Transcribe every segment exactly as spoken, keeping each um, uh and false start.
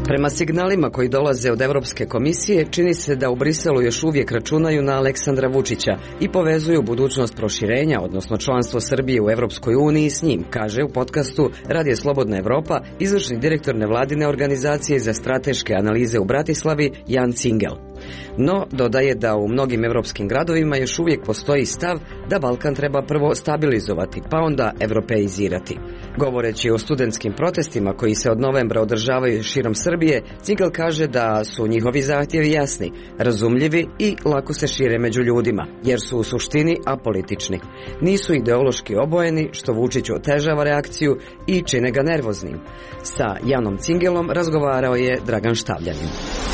Prema signalima koji dolaze od Evropske komisije, čini se da u Briselu još uvijek računaju na Aleksandra Vučića i povezuju budućnost proširenja, odnosno članstvo Srbije u Evropskoj uniji s njim, kaže u podcastu Radio Slobodna Evropa izvršni direktor nevladine organizacije za strateške analize u Bratislavi Jan Cingel. No, dodaje da u mnogim evropskim gradovima još uvijek postoji stav da Balkan treba prvo stabilizovati, pa onda evropeizirati. Govoreći o studentskim protestima koji se od novembra održavaju širom Srbije, Cingel kaže da su njihovi zahtjevi jasni, razumljivi i lako se šire među ljudima, jer su u suštini apolitični. Nisu ideološki obojeni, što Vučiću otežava reakciju i čine ga nervoznim. Sa Janom Cingelom razgovarao je Dragan Štavljanin.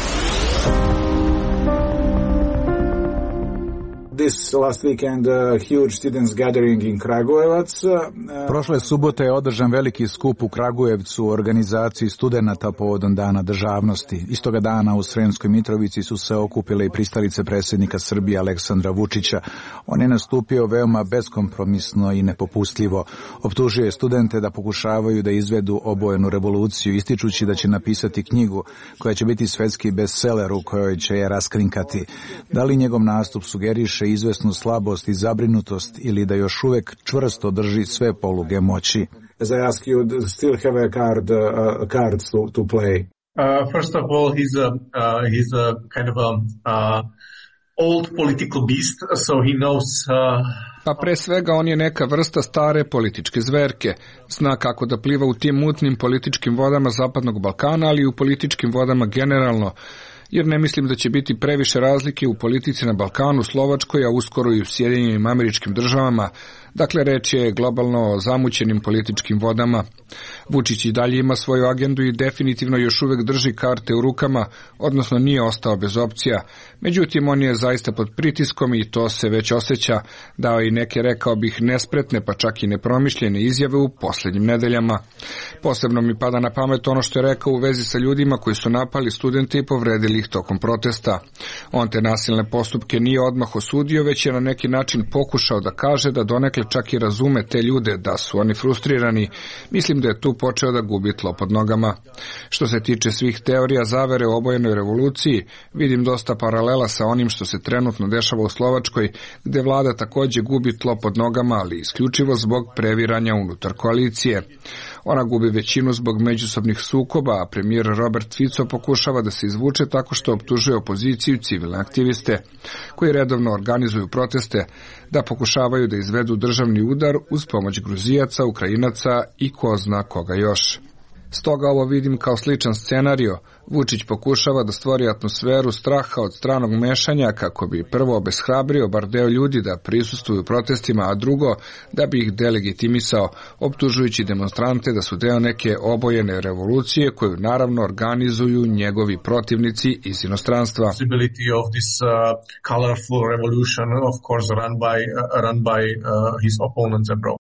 This last weekend, a huge students gathering in Kragujevac. Uh, Prošle subote je održan veliki skup u Kragujevcu u organizaciji studenata povodom Dana državnosti. Istoga dana u Sremskoj Mitrovici su se okupile i pristalice predsjednika Srbije Aleksandra Vučića. On je nastupio veoma beskompromisno i nepopustljivo. Optužio je studente da pokušavaju da izvedu obojenu revoluciju, ističući da će napisati knjigu koja će biti svetski bestseller u kojoj će je raskrinkati. Da li njegov nastup sugeriše izvesnu slabost i zabrinutost ili da još uvek čvrsto drži sve poluge moći? As I ask you, still have a card, uh, cards to, to play? Uh, first of all, he's a uh, he's a kind of a uh, old political beast, so he knows. Uh, Pa pre svega on je neka vrsta stare političke zverke. Zna kako da pliva u tim mutnim političkim vodama Zapadnog Balkana, ali i u političkim vodama generalno. Jer ne mislim da će biti previše razlike u politici na Balkanu, Slovačkoj, a uskoro i u Sjedinjenim Američkim Državama. Dakle, reč je globalno o zamućenim političkim vodama. Vučić i dalje ima svoju agendu i definitivno još uvek drži karte u rukama, odnosno nije ostao bez opcija. Međutim, on je zaista pod pritiskom i to se već osjeća, dao i neke, rekao bih, nespretne pa čak i nepromišljene izjave u posljednjim nedeljama. Posebno mi pada na pamet ono što je rekao u vezi sa ljudima koji su napali studente i povredili ih tokom protesta. On te nasilne postupke nije odmah osudio, već je na neki način pokušao da kaže da donekle čak i razume te ljude, da su oni frustrirani. Mislim da je tu počeo da gubi tlo pod nogama. Što se tiče svih teorija zavere o obojenoj revoluciji, vidim dosta paralela sa onim što se trenutno dešava u Slovačkoj, gde vlada takođe gubi tlo pod nogama, ali isključivo zbog previranja unutar koalicije. Ona gubi većinu zbog međusobnih sukoba, a premijer Robert Fico pokušava da se izvuče tako što optužuje opoziciju i civilne aktiviste, koji redovno organizuju proteste, da pokušavaju da izvedu državni udar uz pomoć Gruzijaca, Ukrajinaca i ko zna koga još. Stoga ovo vidim kao sličan scenario. Vučić pokušava da stvori atmosferu straha od stranog mešanja kako bi prvo obeshrabrio bar deo ljudi da prisustvuju protestima, a drugo da bi ih delegitimisao, optužujući demonstrante da su deo neke obojene revolucije koju naravno organizuju njegovi protivnici iz inostranstva. Of this, uh, colorful revolution, of course, run by, uh, run by uh, his opponents abroad.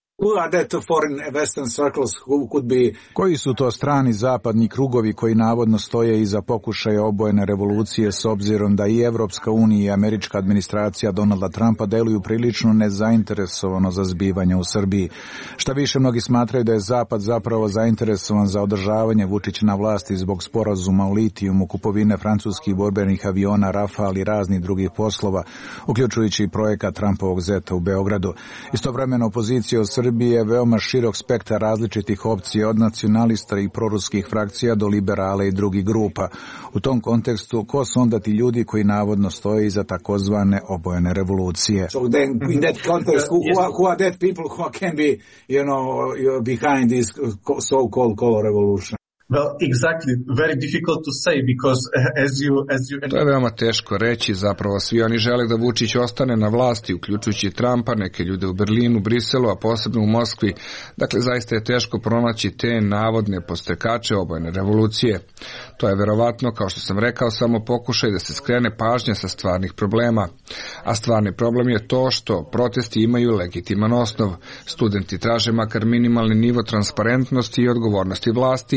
Koji su to strani zapadni krugovi koji navodno stoje iza pokušaja obojene revolucije, s obzirom da i Evropska unija i američka administracija Donalda Trumpa deluju prilično nezainteresovano za zbivanje u Srbiji? Šta više, mnogi smatraju da je Zapad zapravo zainteresovan za održavanje Vučića na vlasti zbog sporazuma o litijumu, kupovine francuskih borbenih aviona Rafale i raznih drugih poslova, uključujući i projekat Trumpovog zeta u Beogradu. Istovremeno opozicija u Srbiji je veoma širok spektar različitih opcija, od nacionalista i proruskih frakcija do liberala i drugih grupa. U tom kontekstu, ko su onda ti ljudi koji navodno stoje iza takozvane obojene revolucije? So then, in that context, who, who, are, who are that people who can be, you know, behind this so-called color revolution? Well, exactly. Very difficult to say because as you as you To je veoma teško reći, zapravo svi oni žele da Vučić ostane na vlasti, uključujući Trumpa, neke ljude u Berlinu, Briselu, a posebno u Moskvi. Dakle, zaista je teško pronaći te navodne podstrekače obojene revolucije. To je verovatno, kao što sam rekao, samo pokušaj da se skrene pažnja sa stvarnih problema. A stvarni problem je to što protesti imaju legitiman osnov. Studenti traže makar minimalni nivo transparentnosti i odgovornosti vlasti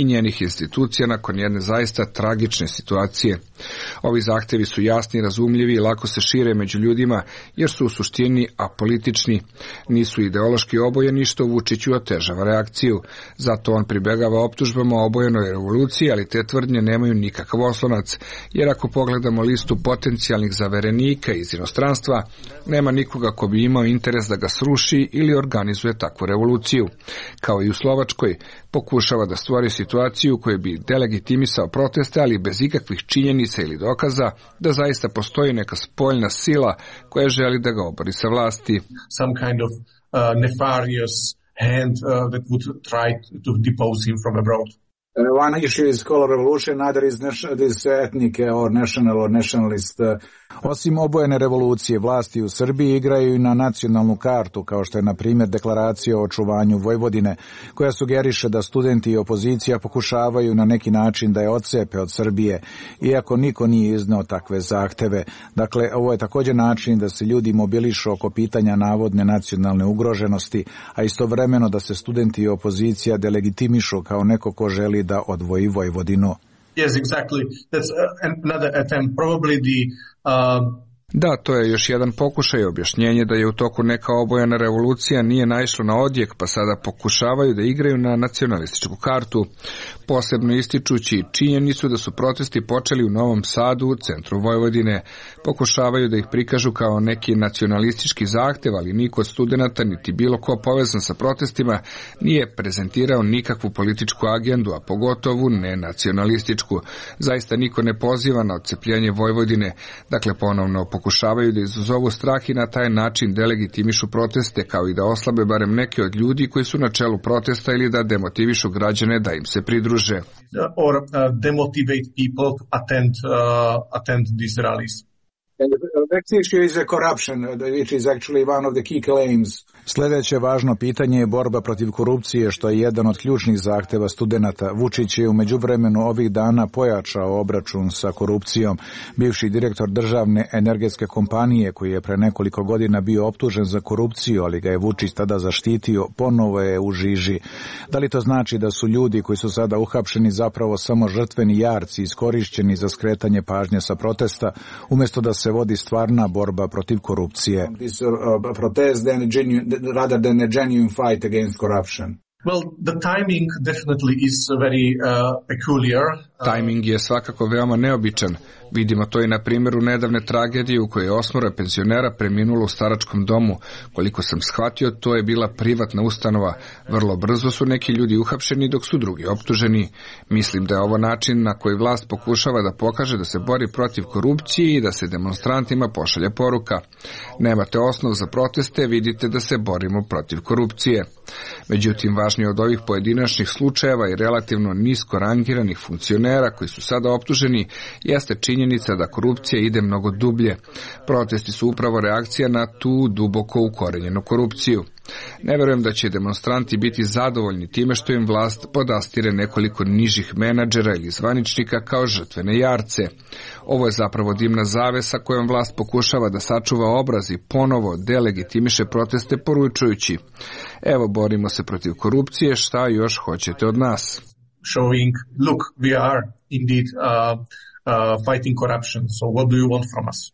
i njenih institucija nakon jedne zaista tragične situacije. Ovi zahtevi su jasni, razumljivi i lako se šire među ljudima jer su u suštini apolitični. Nisu ideološki obojeni što Vučiću otežava reakciju. Zato on pribegava optužbama o obojenoj revoluciji, ali te tvrdnje nemaju nikakav oslonac, jer ako pogledamo listu potencijalnih zaverenika iz inostranstva, nema nikoga ko bi imao interes da ga sruši ili organizuje takvu revoluciju. Kao i u Slovačkoj, pokušava da stvori situaciju koja bi delegitimisao proteste, ali bez ikakvih činjenica ili dokaza da zaista postoji neka spoljna sila koja želi da ga obori sa vlasti. Some kind of uh, nefarious hand uh, that would try to depose him from abroad. Uh, one issue is color revolution, another is this ethnic or national or nationalist. Uh, Osim obojene revolucije, vlasti u Srbiji igraju i na nacionalnu kartu, kao što je na primjer deklaracija o očuvanju Vojvodine, koja sugeriše da studenti i opozicija pokušavaju na neki način da je odcepe od Srbije, iako niko nije izneo takve zahteve. Dakle, ovo je također način da se ljudi mobilišu oko pitanja navodne nacionalne ugroženosti, a istovremeno da se studenti i opozicija delegitimišu kao neko ko želi da odvoji Vojvodinu. Yes, exactly. That's another attempt. Probably the uh... Da, to je još jedan pokušaj objašnjenje da je u toku neka obojena revolucija nije naišlo na odjek, pa sada pokušavaju da igraju na nacionalističku kartu, posebno ističući činjenicu da su protesti počeli u Novom Sadu, u centru Vojvodine. Pokušavaju da ih prikažu kao neki nacionalistički zahtev, ali niko od studenata niti bilo ko povezan sa protestima nije prezentirao nikakvu političku agendu, a pogotovo ne nacionalističku. Zaista niko ne poziva na odcepljenje Vojvodine, dakle ponovno pokušavaju da izazovu strah i na taj način delegitimišu proteste, kao i da oslabe barem neke od ljudi koji su na čelu protesta ili da demotivišu građane da im se pridruže. Or uh, demotivate people to attend, uh, attend these rallies. And the next issue is corruption, which is actually one of the key claims. Sljedeće važno pitanje je borba protiv korupcije, što je jedan od ključnih zahteva studenata. Vučić je u međuvremenu ovih dana pojačao obračun sa korupcijom. Bivši direktor državne energetske kompanije, koji je pre nekoliko godina bio optužen za korupciju, ali ga je Vučić tada zaštitio, ponovo je u žiži. Da li to znači da su ljudi koji su sada uhapšeni zapravo samo žrtveni jarci, iskorišćeni za skretanje pažnje sa protesta, umjesto da se vodi stvarna borba protiv korupcije? This, uh, protest then genuine, rather than a genuine fight against corruption. Well, the timing definitely is very uh, peculiar. Timing je svakako veoma neobičan. Vidimo to i na primjeru nedavne tragedije u kojoj je osmoro penzionera preminulo u staračkom domu. Koliko sam shvatio, to je bila privatna ustanova. Vrlo brzo su neki ljudi uhapšeni dok su drugi optuženi. Mislim da je ovo način na koji vlast pokušava da pokaže da se bori protiv korupcije i da se demonstrantima pošalje poruka. Nemate osnov za proteste, vidite da se borimo protiv korupcije. Međutim, važnije od ovih pojedinačnih slučajeva i relativno nisko rangiranih funkcionera koji su sada optuženi jeste činjenica da korupcija ide mnogo dublje. Protesti su upravo reakcija na tu duboko ukorenjenu korupciju. Ne verujem da će demonstranti biti zadovoljni time što im vlast podastire nekoliko nižih menadžera ili zvaničnika kao žrtvene jarce. Ovo je zapravo dimna zavesa kojom vlast pokušava da sačuva obraz i ponovo delegitimiše proteste poručujući: evo, borimo se protiv korupcije, šta još hoćete od nas? Showing, look, we are indeed uh, uh, fighting corruption, so what do you want from us?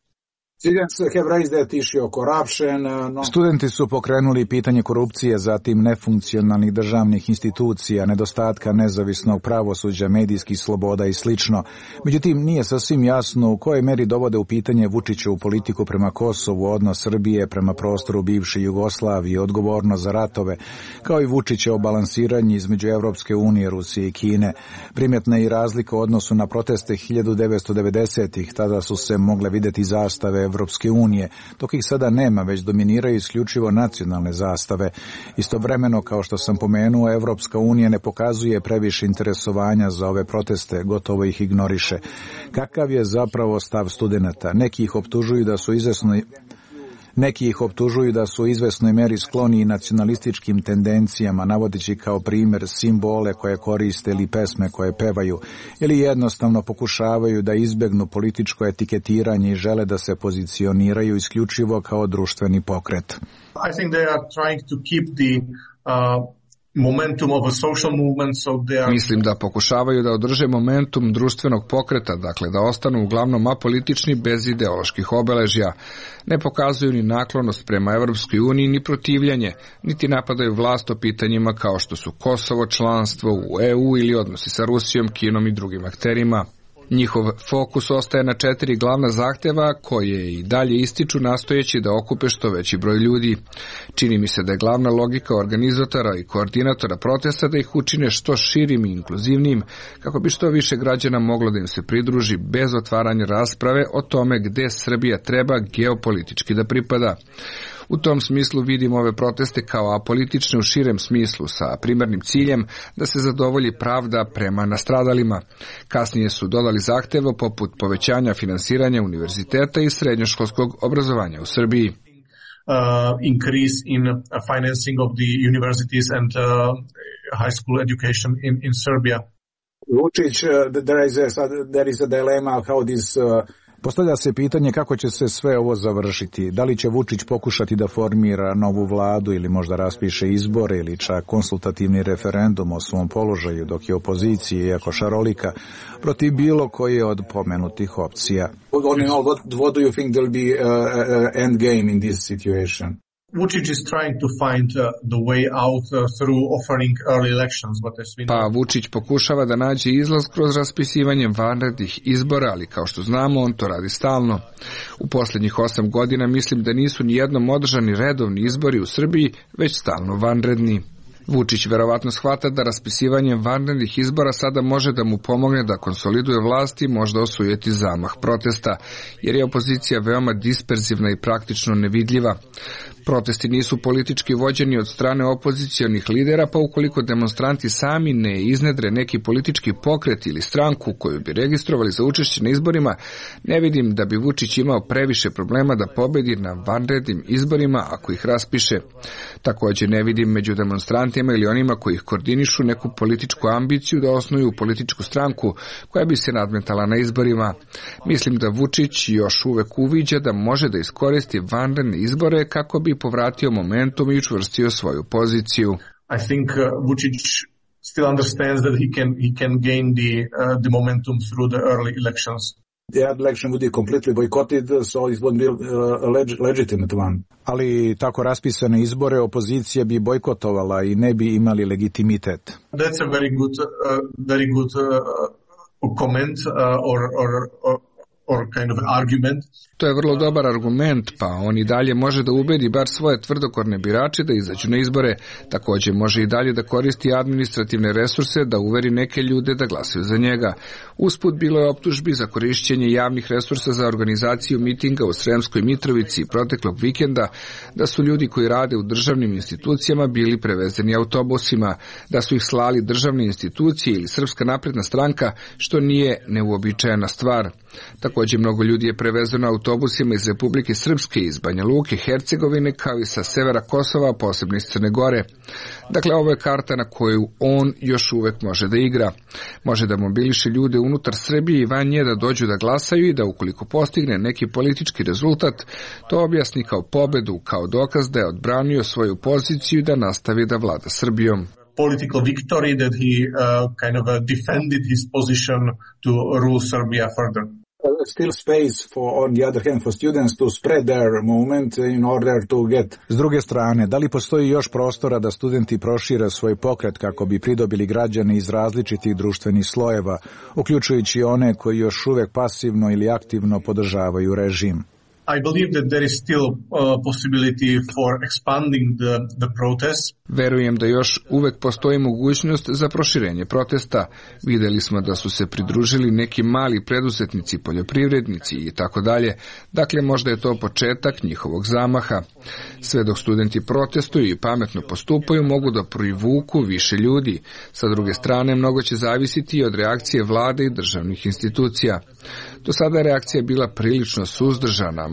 Studenti su pokrenuli pitanje korupcije, zatim nefunkcionalnih državnih institucija, nedostatka nezavisnog pravosuđa, medijskih sloboda i slično. Međutim, nije sasvim jasno u kojoj meri dovode u pitanje Vučićevu politiku prema Kosovu, odnos Srbije prema prostoru bivše Jugoslavije, odgovornost za ratove, kao i Vučićevo balansiranje između Evropske unije, Rusije i Kine. Primjetna je i razlika u odnosu na proteste hiljadu devetsto devedesetih, tada su se mogle vidjeti zastave Evropske unije, dok ih sada nema, već dominiraju isključivo nacionalne zastave. Istovremeno, kao što sam pomenuo, Evropska unija ne pokazuje previše interesovanja za ove proteste, gotovo ih ignoriše. Kakav je zapravo stav studenata? Neki ih optužuju da su izvesno Neki ih optužuju da su u izvesnoj meri skloni nacionalističkim tendencijama, navodeći kao primjer simbole koje koriste ili pesme koje pevaju, ili jednostavno pokušavaju da izbegnu političko etiketiranje i žele da se pozicioniraju isključivo kao društveni pokret. I think they are trying to keep the uh, momentum of a social movement, so they are... Mislim da pokušavaju da održe momentum društvenog pokreta, dakle da ostanu uglavnom apolitični bez ideoloških obeležja. Ne pokazuju ni naklonost prema Evropskoj uniji, ni protivljanje, niti napadaju vlast o pitanjima kao što su Kosovo, članstvo u E U ili odnosi sa Rusijom, Kinom i drugim akterima. Njihov fokus ostaje na četiri glavna zahteva koje i dalje ističu nastojeći da okupe što veći broj ljudi. Čini mi se da je glavna logika organizatora i koordinatora protesta da ih učine što širim i inkluzivnijim, kako bi što više građana moglo da im se pridruži bez otvaranja rasprave o tome gde Srbija treba geopolitički da pripada. U tom smislu vidim ove proteste kao apolitične u širem smislu sa primarnim ciljem da se zadovolji pravda prema nastradalima. Kasnije su dodali zahteva poput povećanja finansiranja univerziteta i srednjoškolskog obrazovanja u Srbiji. Uh, increase in uh, financing of the universities and uh, high school education in, in Serbia. Vučić, uh, there is a, there is a dilemma how this uh, Postavlja se pitanje kako će se sve ovo završiti. Da li će Vučić pokušati da formira novu vladu ili možda raspiše izbore ili čak konsultativni referendum o svom položaju, dok je opozicija, iako šarolika, protiv bilo koje od pomenutih opcija. What, what do you think will be uh, uh, end game in this situation? Vučić is trying to find uh, the way out uh, through offering early elections, but as we know... Pa Vučić pokušava da nađe izlaz kroz raspisivanje vanrednih izbora, ali kao što znamo, on to radi stalno. U posljednjih osam godina mislim da nisu ni jednom održani redovni izbori u Srbiji, već stalno vanredni. Vučić verovatno shvata da raspisivanjem vanrednih izbora sada može da mu pomogne da konsoliduje vlast i možda osujeti zamah protesta, jer je opozicija veoma disperzivna i praktično nevidljiva. Protesti nisu politički vođeni od strane opozicionih lidera, pa ukoliko demonstranti sami ne iznedre neki politički pokret ili stranku koju bi registrovali za učešće na izborima, ne vidim da bi Vučić imao previše problema da pobedi na vanrednim izborima ako ih raspiše. Također ne vidim među demonstrantima ili onima koji ih koordinišu neku političku ambiciju da osnuju političku stranku koja bi se nadmetala na izborima. Mislim da Vučić još uvek uviđa da može da iskoristi vanredne izbore kako bi povratio momentum i učvrstio svoju poziciju. I think uh, Vučić still understands that he can he can gain the uh, the momentum through the early elections. The election would be completely boycotted, so it wouldn't be a leg- legitimate one. Ali tako raspisane izbore opozicija bi bojkotovala i ne bi imali legitimitet. That's a very good uh, very good uh, comment uh, or or or or kind of argument. To je vrlo dobar argument, pa on i dalje može da ubedi bar svoje tvrdokorne birače da izađu na izbore. Također može i dalje da koristi administrativne resurse da uveri neke ljude da glasaju za njega. Usput bilo je optužbi za korišćenje javnih resursa za organizaciju mitinga u Sremskoj Mitrovici proteklog vikenda, da su ljudi koji rade u državnim institucijama bili prevezeni autobusima, da su ih slali državne institucije ili Srpska napredna stranka, što nije neuobičajena stvar. Također mnogo ljudi je prevezeno autobusima iz Republike Srpske, iz Banja Luke, Hercegovine, kao i sa severa Kosova, posebno iz Crne Gore. Dakle, ovo je karta na koju on još uvek može da igra. Može da mobiliše ljude unutar Srbije i van nje da dođu da glasaju i da ukoliko postigne neki politički rezultat, to objasni kao pobedu, kao dokaz da je odbranio svoju poziciju da nastavi da vlada Srbijom. Political victory that he uh, kind of uh, defended his position to rule Serbia further. Still space for, on the other hand, for students to spread their movement in order to get... S druge strane, da li postoji još prostora da studenti prošire svoj pokret kako bi pridobili građane iz različitih društvenih slojeva, uključujući one koji još uvek pasivno ili aktivno podržavaju režim? I believe that there is still a possibility for expanding the, the protest. Verujem da još uvek postoji mogućnost za proširenje protesta. Videli smo da su se pridružili neki mali preduzetnici, poljoprivrednici i tako dalje. Dakle, možda je to početak njihovog zamaha. Sve dok studenti protestuju i pametno postupaju, mogu da privuku više ljudi. Sa druge strane, mnogo će zavisiti od reakcije vlade i državnih institucija. Do sada je reakcija bila prilično suzdržana,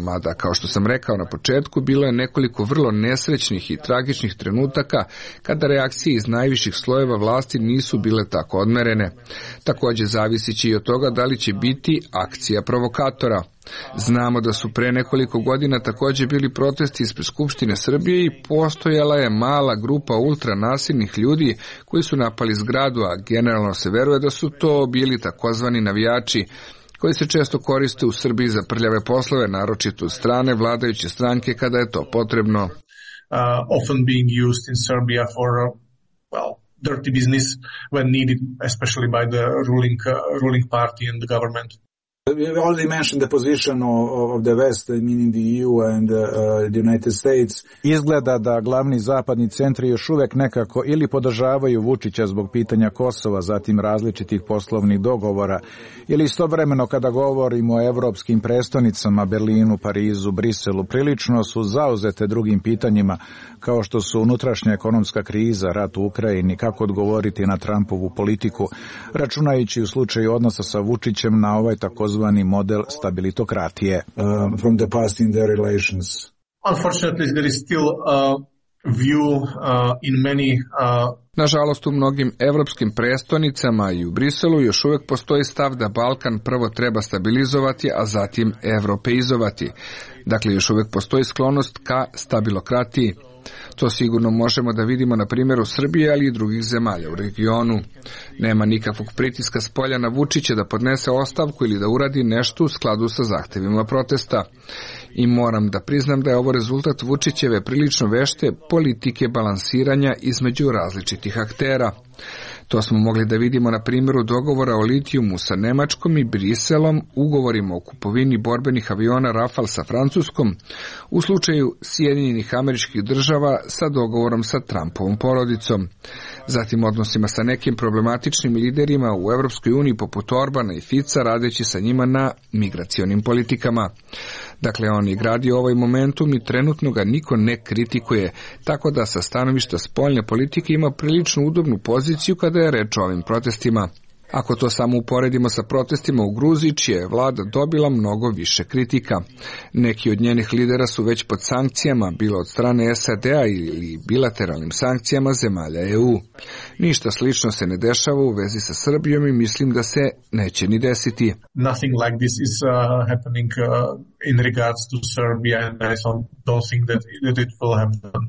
mada, kao što sam rekao na početku, bilo je nekoliko vrlo nesrećnih i tragičnih trenutaka kada reakcije iz najviših slojeva vlasti nisu bile tako odmerene. Također zavisići i od toga da li će biti akcija provokatora. Znamo da su pre nekoliko godina također bili protesti ispred Skupštine Srbije i postojala je mala grupa ultranasilnih ljudi koji su napali zgradu, a generalno se veruje da su to bili takozvani navijači koji se često koriste u Srbiji za prljave poslove, naročito od strane vladajuće stranke kada je to potrebno. Uh, often being used in Serbia for, uh, well, dirty business when needed, especially by the ruling, uh, ruling party and the government. You already mentioned the position of the West, meaning the E U and uh, the United States. Izgleda da glavni zapadni centri još uvek nekako ili podržavaju Vučića zbog pitanja Kosova, zatim različitih poslovnih dogovora, ili istovremeno kada govorimo o evropskim prestonicama, Berlinu, Parizu, Briselu, prilično su zauzete drugim pitanjima, kao što su unutrašnja ekonomska kriza, rat u Ukrajini, kako odgovoriti na Trumpovu politiku, računajući u slučaju odnosa sa Vučićem na ovaj takozvani zvani model stabilitokratije. Uh, from the past in their relations. Unfortunately, there is still a view uh, in many uh, Nažalost, u mnogim evropskim prestonicama i u Briselu još uvijek postoji stav da Balkan prvo treba stabilizovati, a zatim evropeizovati. Dakle, još uvijek postoji sklonost ka stabilokratiji. To sigurno možemo da vidimo na primjeru Srbije, ali i drugih zemalja u regionu. Nema nikakvog pritiska s polja na Vučića da podnese ostavku ili da uradi nešto u skladu sa zahtevima protesta. I moram da priznam da je ovo rezultat Vučićeve prilično vešte politike balansiranja između različitih aktera. To smo mogli da vidimo na primjeru dogovora o litijumu sa Nemačkom i Briselom, ugovorima o kupovini borbenih aviona Rafale sa Francuskom, u slučaju Sjedinjenih Američkih Država sa dogovorom sa Trumpovom porodicom. Zatim odnosima sa nekim problematičnim liderima u Evropskoj uniji poput Orbana i Fica, radeći sa njima na migracionim politikama. Dakle, on je gradio ovaj momentum i trenutno ga niko ne kritikuje, tako da sa stanovišta spoljne politike ima prilično udobnu poziciju kada je reč o ovim protestima. Ako to samo uporedimo sa protestima u Gruziji, čija je vlada dobila mnogo više kritika. Neki od njenih lidera su već pod sankcijama, bilo od strane S A D-a ili bilateralnim sankcijama zemalja E U. Ništa slično se ne dešava u vezi sa Srbijom i mislim da se neće ni desiti. Nothing like this is uh, happening uh, in regards to Serbia, and I don't, don't think that, that it will happen.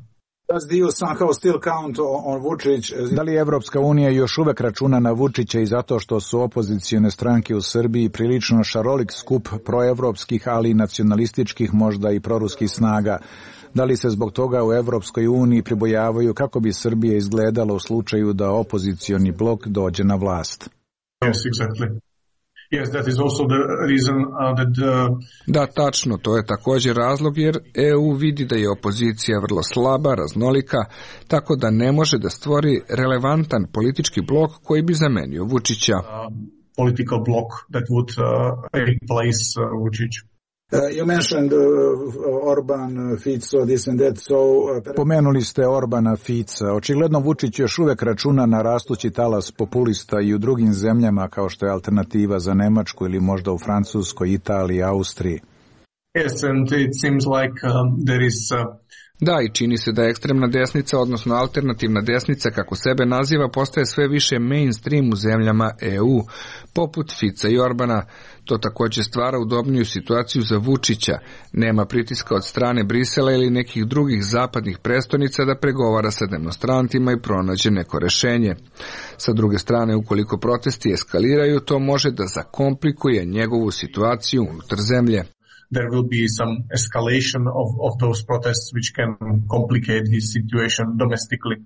Da li Evropska unija još uvek računa na Vučića i zato što su opozicione stranke u Srbiji prilično šarolik skup proevropskih, ali i nacionalističkih, možda i proruskih snaga? Da li se zbog toga u Evropskoj uniji pribojavaju kako bi Srbija izgledala u slučaju da opozicioni blok dođe na vlast? Yes, exactly. Yes, that is also the reason uh, that uh... Da, tačno, to je također razlog jer E U vidi da je opozicija vrlo slaba, raznolika, tako da ne može da stvori relevantan politički blok koji bi zamenio Vučića. Uh, political block that would uh, replace uh, Vučić. Uh, you mentioned uh, Orban, Fico, this and that, so... Uh, Pomenuli ste Orbana, Fica. Očigledno Vučić još uvek računa na rastući talas populista i u drugim zemljama kao što je alternativa za Nemačku ili možda u Francuskoj, Italiji, Austriji. Yes, and it seems like um, there is... Uh... Da, i čini se da ekstremna desnica, odnosno alternativna desnica, kako sebe naziva, postaje sve više mainstream u zemljama E U, poput Fica i Orbana. To također stvara udobniju situaciju za Vučića. Nema pritiska od strane Brisela ili nekih drugih zapadnih prestonica da pregovara sa demonstrantima i pronađe neko rešenje. Sa druge strane, ukoliko protesti eskaliraju, to može da zakomplikuje njegovu situaciju unutar zemlje. There will be some escalation of, of those protests which can complicate his situation domestically.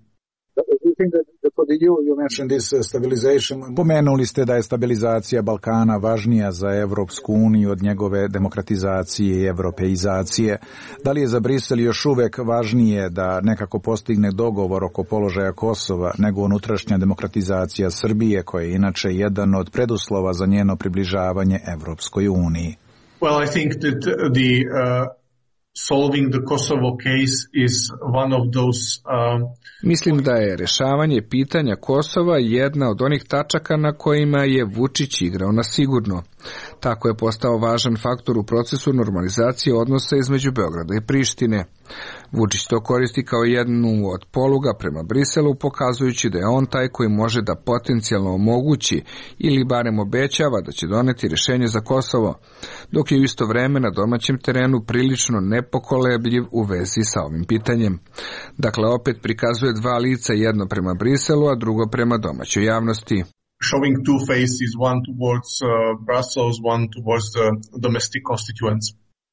Pomenuli ste da je stabilizacija Balkana važnija za Evropsku uniju od njegove demokratizacije i evropeizacije. Da li je za Brisel još uvek važnije da nekako postigne dogovor oko položaja Kosova nego unutrašnja demokratizacija Srbije, koja je inače jedan od preduslova za njeno približavanje Evropskoj uniji? Well, I think that the uh, solving the Kosovo case is one of those... Uh, Mislim da je rešavanje pitanja Kosova jedna od onih tačaka na kojima je Vučić igrao na sigurno. Tako je postao važan faktor u procesu normalizacije odnosa između Beograda i Prištine. Vučić to koristi kao jednu od poluga prema Briselu, pokazujući da je on taj koji može da potencijalno omogući ili barem obećava da će doneti rješenje za Kosovo, dok je u isto vreme na domaćem terenu prilično nepokolebljiv u vezi sa ovim pitanjem. Dakle, opet prikazuje dva lica, jedno prema Briselu, a drugo prema domaćoj javnosti. Showing two faces, one towards uh, Brussels, one towards the domestic constituents.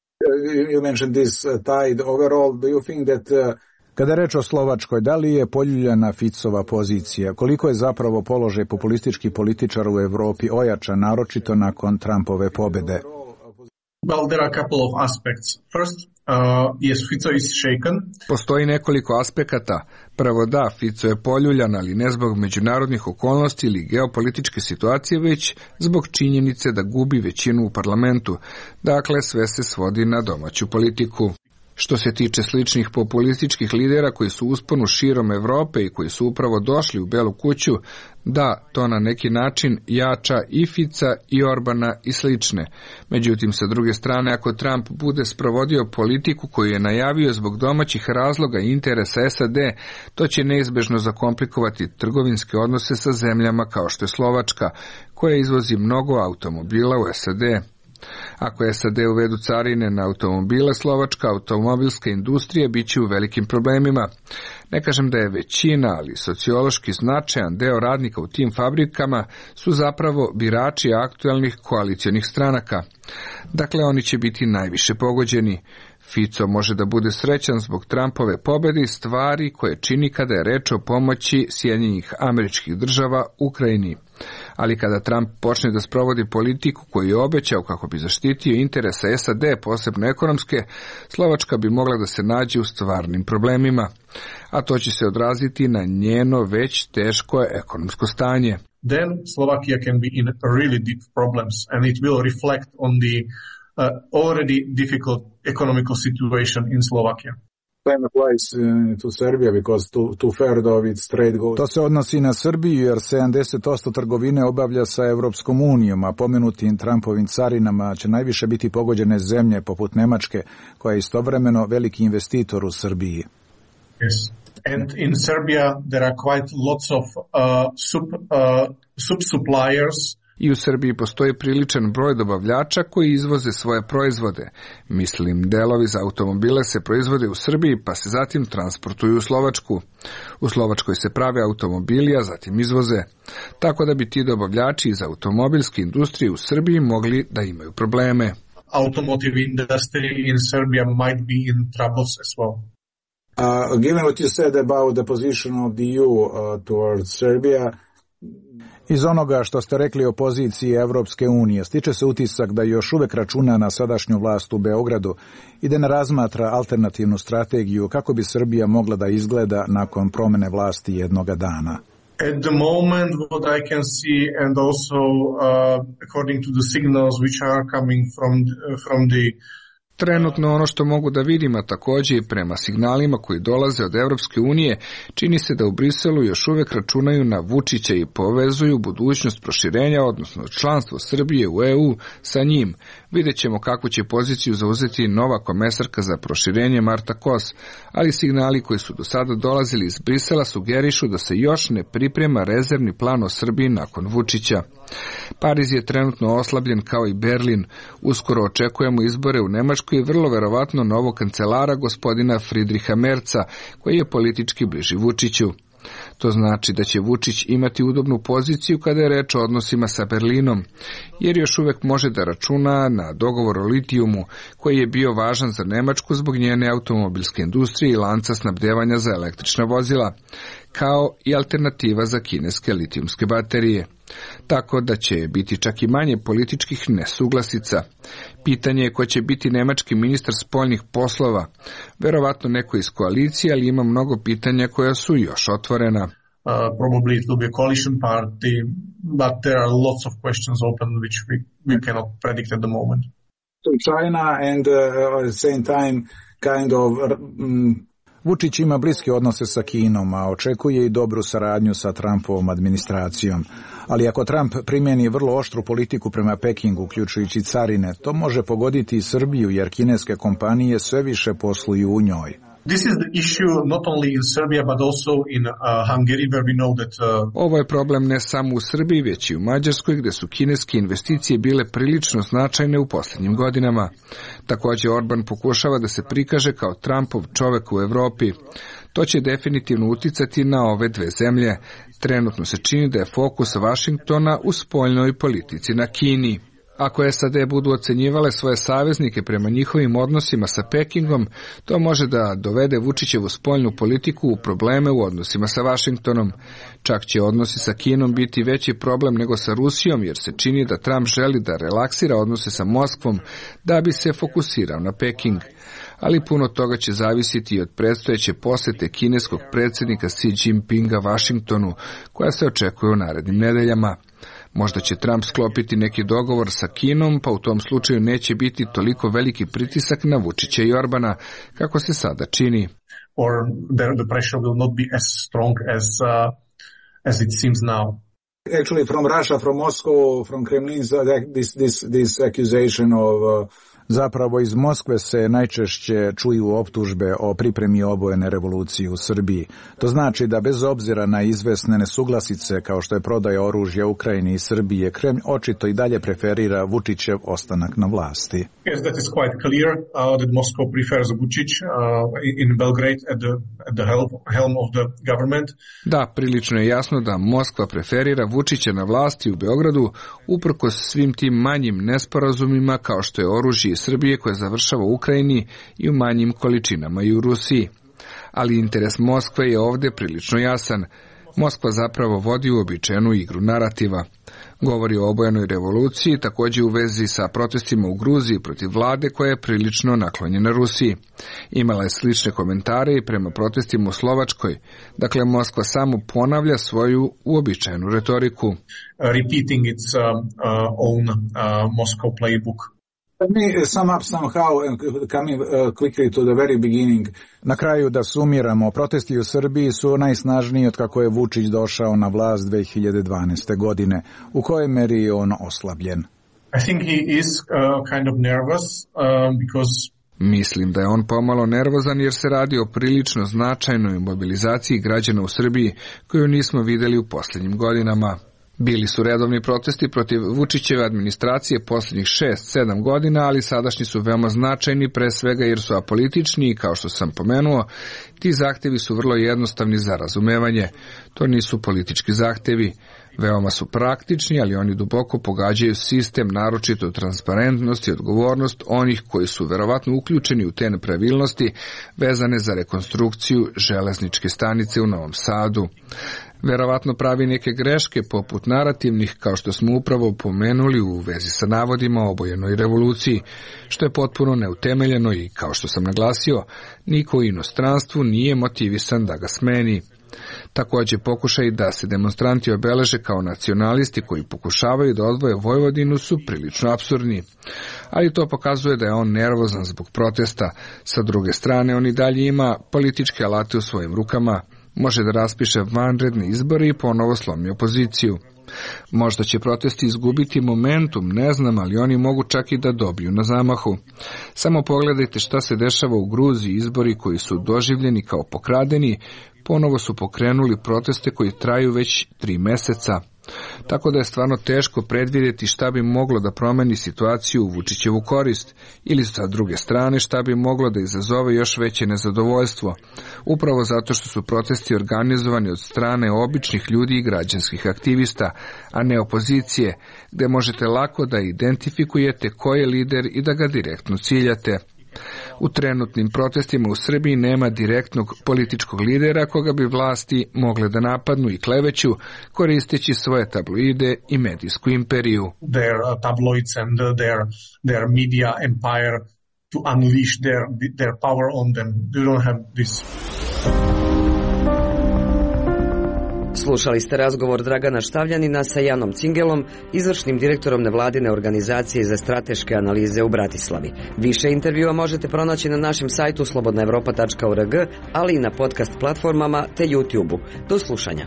You mentioned this uh, tide overall. Do you think that uh... Kada je reč o Slovačkoj, da li je poljuljana Ficova pozicija? Koliko je zapravo položaj populističkih političara u Evropi ojačan, naročito nakon Trumpove pobjede? Well, there are a couple of aspects. First, uh, yes, Fico is shaken. Postoji nekoliko aspekata. Prvo da, Fico je poljuljan, ali ne zbog međunarodnih okolnosti ili geopolitičke situacije, već zbog činjenice da gubi većinu u parlamentu. Dakle, sve se svodi na domaću politiku. Što se tiče sličnih populističkih lidera koji su u usponu širom Evrope i koji su upravo došli u Belu kuću, da, to na neki način jača i Fica i Orbana i slične. Međutim, sa druge strane, ako Trump bude sprovodio politiku koju je najavio zbog domaćih razloga i interesa S A D, to će neizbežno zakomplikovati trgovinske odnose sa zemljama kao što je Slovačka, koja izvozi mnogo automobila u S A D. Ako S A D uvedu carine na automobile, slovačka automobilska industrija bit će u velikim problemima. Ne kažem da je većina, ali sociološki značajan deo radnika u tim fabrikama su zapravo birači aktualnih koalicionih stranaka. Dakle, oni će biti najviše pogođeni. Fico može da bude srećan zbog Trumpove pobjede i stvari koje čini kada je reč o pomoći Sjedinjenih Američkih Država Ukrajini. Ali kada Trump počne da sprovodi politiku koju je obećao kako bi zaštitio interese S A D, posebno ekonomske, Slovačka bi mogla da se nađe u stvarnim problemima, a to će se odraziti na njeno već teško ekonomsko stanje. Then Slovakia can be in really deep problems and it will reflect on the uh, already difficult economical situation in Slovakia. To se odnosi na Srbiju jer sedamdeset posto trgovine obavlja sa Evropskom unijom, a pomenutim Trumpovim carinama će najviše biti pogođene zemlje poput Nemačke, koja je istovremeno veliki investitor u Srbiji. Yes. And in Serbia there are quite lots of uh, sub, uh, sub-suppliers. I u Srbiji postoji priličan broj dobavljača koji izvoze svoje proizvode. Mislim, delovi za automobile se proizvode u Srbiji pa se zatim transportuju u Slovačku. U Slovačkoj se prave automobili, a zatim izvoze. Tako da bi ti dobavljači iz automobilske industrije u Srbiji mogli da imaju probleme. Automotive industry in Serbia might be in troubles as well. Uh, given what you said about the position of the E U uh, towards Serbia, iz onoga što ste rekli o poziciji Evropske unije, stiče se utisak da još uvek računa na sadašnju vlast u Beogradu i da ne razmatra alternativnu strategiju kako bi Srbija mogla da izgleda nakon promene vlasti jednoga dana. At the moment, what I can see, and also uh, according to the signals which are coming from uh, from the Trenutno ono što mogu da vidim, a također i prema signalima koji dolaze od Evropske unije, čini se da u Briselu još uvek računaju na Vučića i povezuju budućnost proširenja, odnosno članstvo Srbije u E U sa njim. Vidjet ćemo kakvu će poziciju zauzeti nova komesarka za proširenje Marta Kos, ali signali koji su do sada dolazili iz Brisela sugerišu da se još ne priprema rezervni plan o Srbiji nakon Vučića. Pariz je trenutno oslabljen kao i Berlin. Uskoro očekujemo izbore u Nemačkoj i vrlo verovatno novog kancelara gospodina Friedricha Merca, koji je politički bliži Vučiću. To znači da će Vučić imati udobnu poziciju kada je reč o odnosima sa Berlinom, jer još uvek može da računa na dogovor o litijumu, koji je bio važan za Nemačku zbog njene automobilske industrije i lanca snabdevanja za električna vozila, kao i alternativa za kineske litijumske baterije. Tako da će biti čak i manje političkih nesuglasica. Pitanje je ko će biti nemački ministar spoljnih poslova. Verovatno neko iz koalicije, ali ima mnogo pitanja koja su još otvorena. Uh, probably it will be a coalition party, but there are lots of questions open which we, we cannot predict at the moment. To China and uh, at the same time kind of um, Vučić ima bliske odnose sa Kinom, a očekuje i dobru saradnju sa Trumpovom administracijom. Ali ako Trump primjeni vrlo oštru politiku prema Pekingu, uključujući carine, to može pogoditi i Srbiju, jer kineske kompanije sve više posluju u njoj. This is the issue not only in Serbia but also in uh, Hungary, where we know that uh... Ovo je problem ne samo u Srbiji, već i u Mađarskoj, gde su kineske investicije bile prilično značajne u posljednjim godinama. Također Orban pokušava da se prikaže kao Trumpov čovek u Evropi. To će definitivno uticati na ove dve zemlje. Trenutno se čini da je fokus Vašingtona u spoljnoj politici na Kini. Ako S A D budu ocenjivale svoje saveznike prema njihovim odnosima sa Pekingom, to može da dovede Vučićevu spoljnu politiku u probleme u odnosima sa Vašingtonom. Čak će odnosi sa Kinom biti veći problem nego sa Rusijom, jer se čini da Trump želi da relaksira odnose sa Moskvom da bi se fokusirao na Peking. Ali puno toga će zavisiti i od predstojeće posete kineskog predsjednika Xi Jinpinga Vašingtonu, koja se očekuje u narednim nedeljama. Možda će Trump sklopiti neki dogovor sa Kinom, pa u tom slučaju neće biti toliko veliki pritisak na Vučića i Orbana, kako se sada čini. Or the pressure will not be as strong as uh, as it seems now. Actually, from Russia, from Moscow, from Kremlin, this this this accusation of uh... Zapravo iz Moskve se najčešće čuju optužbe o pripremi obojene revolucije u Srbiji. To znači da bez obzira na izvesne nesuglasice kao što je prodaja oružja Ukrajini i Srbije, Kremlj očito i dalje preferira Vučićev ostanak na vlasti. Yes, that is quite clear uh, that Moscow prefers Vučić uh, in Belgrade at the at the helm, helm of the government. Da, prilično je jasno da Moskva preferira Vučića na vlasti u Beogradu uprkos svim tim manjim nesporazumima kao što je oružje Srbije koje završava u Ukrajini i u manjim količinama i u Rusiji. Ali interes Moskve je ovdje prilično jasan. Moskva zapravo vodi uobičajenu igru narativa. Govori o obojenoj revoluciji, također u vezi sa protestima u Gruziji protiv vlade koja je prilično naklonjena Rusiji. Imala je slične komentare i prema protestima u Slovačkoj. Dakle, Moskva samo ponavlja svoju uobičajenu retoriku. Repeating its uh, uh, own uh, Moscow playbook. Let me sum up somehow and coming uh, quickly to the very beginning. Na kraju da sumiramo, protesti u Srbiji su najsnažniji od kako je Vučić došao na vlast dve hiljade dvanaeste. godine. U kojoj meri je on oslabljen? I think he is uh, kind of nervous uh, because Mislim da je on pomalo nervozan jer se radi o prilično značajnoj mobilizaciji građana u Srbiji koju nismo vidjeli u posljednjim godinama. Bili su redovni protesti protiv Vučićeve administracije posljednjih šest sedam godina, ali sadašnji su veoma značajni, pre svega jer su apolitični i, kao što sam pomenuo, ti zahtevi su vrlo jednostavni za razumevanje. To nisu politički zahtevi. Veoma su praktični, ali oni duboko pogađaju sistem, naročito transparentnost i odgovornost onih koji su verovatno uključeni u te nepravilnosti vezane za rekonstrukciju železničke stanice u Novom Sadu. Verovatno pravi neke greške poput narativnih, kao što smo upravo pomenuli u vezi sa navodima o obojenoj revoluciji, što je potpuno neutemeljeno i, kao što sam naglasio, niko u inostranstvu nije motivisan da ga smeni. Također pokušaj da se demonstranti obeleže kao nacionalisti koji pokušavaju da odvoje Vojvodinu su prilično apsurdni. Ali to pokazuje da je on nervozan zbog protesta. Sa druge strane, on i dalje ima političke alate u svojim rukama. Može da raspiše vanredne izbore i ponovo slomi opoziciju. Možda će protesti izgubiti momentum, ne znam, ali oni mogu čak i da dobiju na zamahu. Samo pogledajte šta se dešava u Gruziji, izbori koji su doživljeni kao pokradeni, ponovo su pokrenuli proteste koji traju već tri meseca. Tako da je stvarno teško predvidjeti šta bi moglo da promeni situaciju u Vučićevu korist, ili sa druge strane šta bi moglo da izazove još veće nezadovoljstvo, upravo zato što su protesti organizovani od strane običnih ljudi i građanskih aktivista, a ne opozicije, gde možete lako da identifikujete ko je lider i da ga direktno ciljate. U trenutnim protestima u Srbiji nema direktnog političkog lidera koga bi vlasti mogle da napadnu i kleveću koristeći svoje tabloide i medijsku imperiju. Their uh, tabloids and uh, their their media empire to unleash their their power on them. They don't have this. Slušali ste razgovor Dragana Štavljanina sa Janom Cingelom, izvršnim direktorom nevladine organizacije za strateške analize u Bratislavi. Više intervjua možete pronaći na našem sajtu slobodna evropa tačka org, ali i na podcast platformama te YouTube-u. Do slušanja.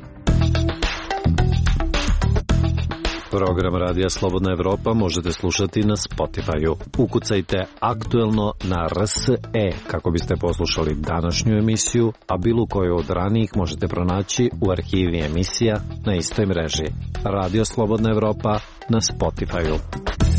Program Radija Slobodna Evropa možete slušati na Spotify-u. Ukucajte aktuelno na R S E kako biste poslušali današnju emisiju, a bilo koju od ranijih možete pronaći u arhivi emisija na istoj mreži. Radio Slobodna Evropa na Spotify-u.